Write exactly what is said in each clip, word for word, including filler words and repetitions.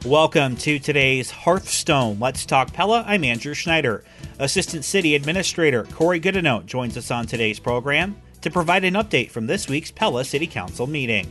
Welcome to today's Hearthstone Let's Talk Pella. I'm Andrew Schneider. Assistant City Administrator Corey Goodenote joins us on today's program to provide an update from this week's Pella City Council meeting.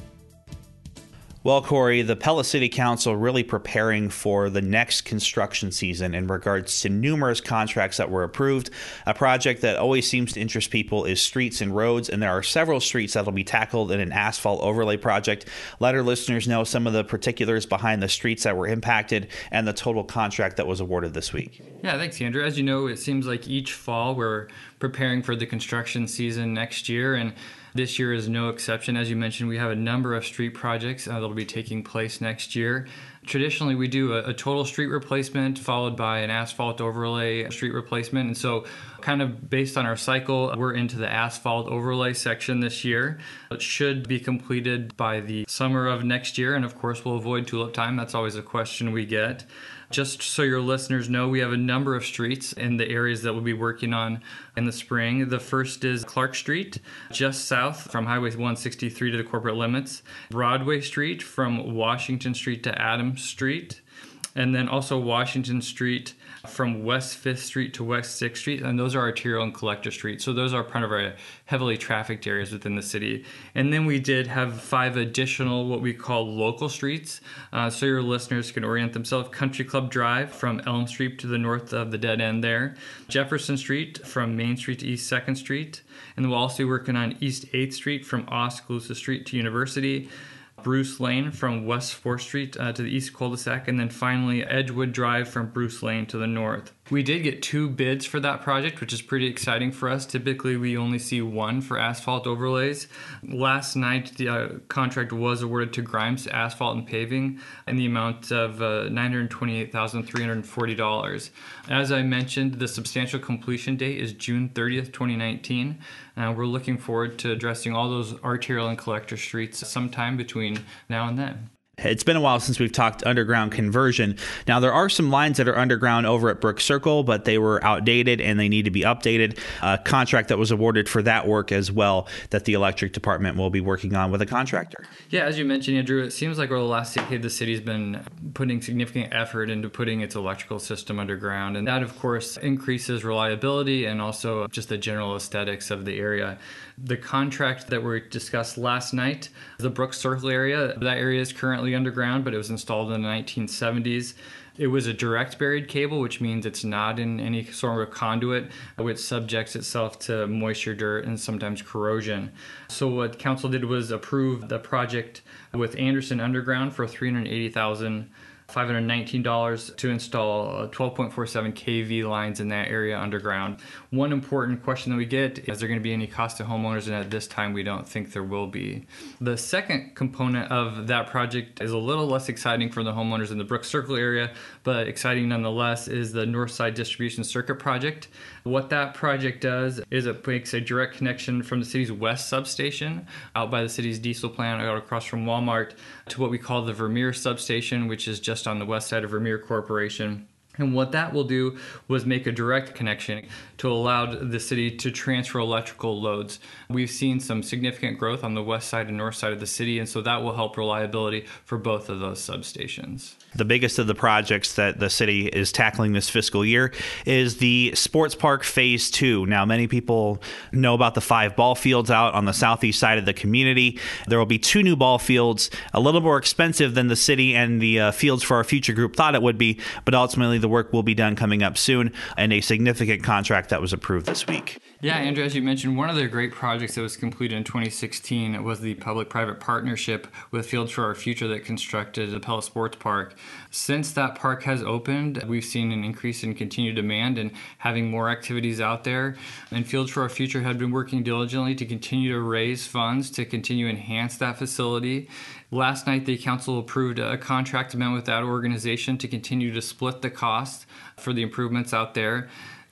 Well, Corey, the Pella City Council really preparing for the next construction season in regards to numerous contracts that were approved. A project that always seems to interest people is streets and roads, and there are several streets that will be tackled in an asphalt overlay project. Let our listeners know some of the particulars behind the streets that were impacted and the total contract that was awarded this week. Yeah, thanks, Andrew. As you know, it seems like each fall we're preparing for the construction season next year, and this year is no exception. As you mentioned, we have a number of street projects uh, that will be taking place next year. Traditionally, we do a, a total street replacement followed by an asphalt overlay street replacement. And so kind of based on our cycle, we're into the asphalt overlay section this year. It should be completed by the summer of next year. And of course, we'll avoid tulip time. That's always a question we get. Just so your listeners know, we have a number of streets in the areas that we'll be working on in the spring. The first is Clark Street, just south from Highway one sixty-three to the corporate limits. Broadway Street from Washington Street to Adams Street. And then also Washington Street from West fifth Street to West sixth Street, and those are arterial and collector streets. So those are kind of our heavily trafficked areas within the city. And then we did have five additional what we call local streets, uh, so your listeners can orient themselves. Country Club Drive from Elm Street to the north of the dead end there. Jefferson Street from Main Street to East second Street. And we'll also be working on East eighth Street from Oskaloosa Street to University. Bruce Lane from West fourth Street uh, to the east cul-de-sac, and then finally Edgewood Drive from Bruce Lane to the north. We did get two bids for that project, which is pretty exciting for us. Typically, we only see one for asphalt overlays. Last night, the uh, contract was awarded to Grimes Asphalt and Paving in the amount of uh, nine hundred twenty-eight thousand three hundred forty dollars. As I mentioned, the substantial completion date is June thirtieth, twenty nineteen. Uh, we're looking forward to addressing all those arterial and collector streets sometime between now and then. It's been a while since we've talked underground conversion. Now, there are some lines that are underground over at Brook Circle, but they were outdated and they need to be updated. A contract that was awarded for that work as well that the electric department will be working on with a contractor. Yeah, as you mentioned, Andrew, it seems like over the last decade, the city's been putting significant effort into putting its electrical system underground. And that, of course, increases reliability and also just the general aesthetics of the area. The contract that we discussed last night, the Brook Circle area, that area is currently underground, but it was installed in the nineteen seventies. It was a direct buried cable, which means it's not in any sort of conduit, which subjects itself to moisture, dirt, and sometimes corrosion. So what council did was approve the project with Anderson Underground for three hundred eighty thousand dollars five hundred nineteen dollars to install twelve point four seven K V lines in that area underground. One important question that we get is there going to be any cost to homeowners, and at this time we don't think there will be. The second component of that project is a little less exciting for the homeowners in the Brook Circle area, but exciting nonetheless, is the Northside Distribution Circuit project. What that project does is it makes a direct connection from the city's west substation out by the city's diesel plant out across from Walmart to what we call the Vermeer substation, which is just on the west side of Vermeer Corporation. And what that will do was make a direct connection to allow the city to transfer electrical loads. We've seen some significant growth on the west side and north side of the city, and so that will help reliability for both of those substations. The biggest of the projects that the city is tackling this fiscal year is the Sports Park Phase two. Now, many people know about the five ball fields out on the southeast side of the community. There will be two new ball fields, a little more expensive than the city and the uh, Fields for Our Future group thought it would be, but ultimately the work will be done coming up soon, and a significant contract that was approved this week. Yeah, Andrew, as you mentioned, one of the great projects that was completed in twenty sixteen was the public-private partnership with Fields for Our Future that constructed the Pella Sports Park. Since that park has opened, we've seen an increase in continued demand and having more activities out there. And Fields for Our Future had been working diligently to continue to raise funds to continue to enhance that facility. Last night, the council approved a contract amendment with that organization to continue to split the cost for the improvements out there.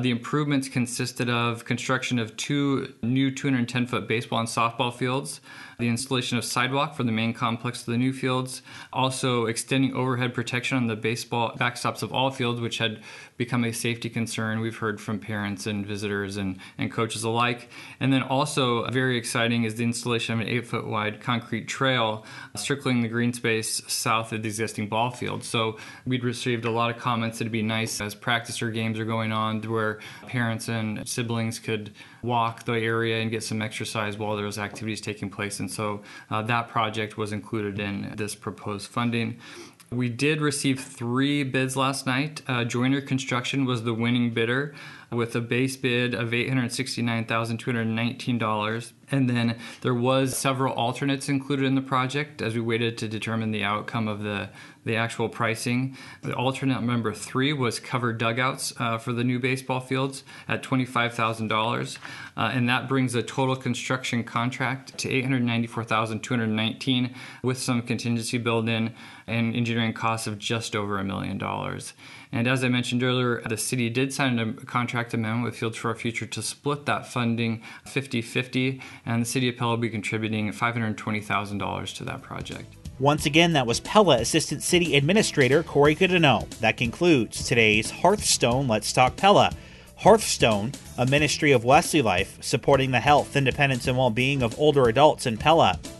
The improvements consisted of construction of two new two hundred ten foot baseball and softball fields, the installation of sidewalk for the main complex of the new fields, also extending overhead protection on the baseball backstops of all fields, which had become a safety concern we've heard from parents and visitors and, and coaches alike. And then also very exciting is the installation of an eight foot wide concrete trail circling the green space south of the existing ball field. So we'd received a lot of comments that it'd be nice as practice or games are going on where parents and siblings could walk the area and get some exercise while there was activities taking place. And so uh, that project was included in this proposed funding. We did receive three bids last night. Uh, Joyner Construction was the winning bidder with a base bid of eight hundred sixty-nine thousand two hundred nineteen dollars. And then there was several alternates included in the project as we waited to determine the outcome of the, the actual pricing. The alternate number three was covered dugouts uh, for the new baseball fields at twenty-five thousand dollars. Uh, and that brings the total construction contract to eight hundred ninety-four thousand two hundred nineteen dollars with some contingency built in and engineering costs of just over a million dollars. And as I mentioned earlier, the city did sign a contract amendment with Fields for Our Future to split that funding fifty-fifty, and the City of Pella will be contributing five hundred twenty thousand dollars to that project. Once again, that was Pella Assistant City Administrator Corey Goodenow. That concludes today's Hearthstone Let's Talk Pella. Hearthstone, a ministry of Wesley Life, supporting the health, independence, and well-being of older adults in Pella.